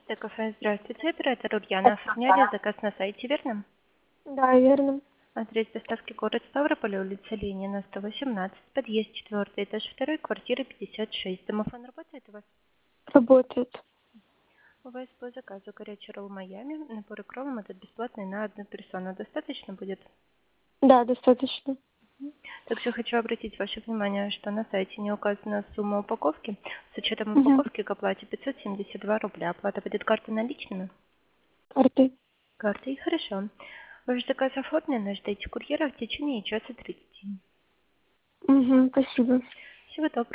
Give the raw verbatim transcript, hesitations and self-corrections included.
Т-кафе, здравствуйте, оператор Ульяна. Оформляли заказ на сайте, верно? Да, верно. Адрес доставки город Ставрополь, улица Ленина, сто восемнадцать, подъезд четвертый, этаж второй, квартира пятьдесят шесть. Домофон работает у вас? Работает. У вас по заказу горячий ролл Майами, набор икром, это бесплатный на одну персону. Достаточно будет? Да, достаточно. Также хочу обратить ваше внимание, что на сайте не указана сумма упаковки. С учетом Угу. упаковки к оплате пятьсот семьдесят два рубля. Оплата будет картой наличными? Карты. Картой, хорошо. Ваш заказ оформлен, ждите курьера в течение часа тридцати. Угу, спасибо. Всего доброго.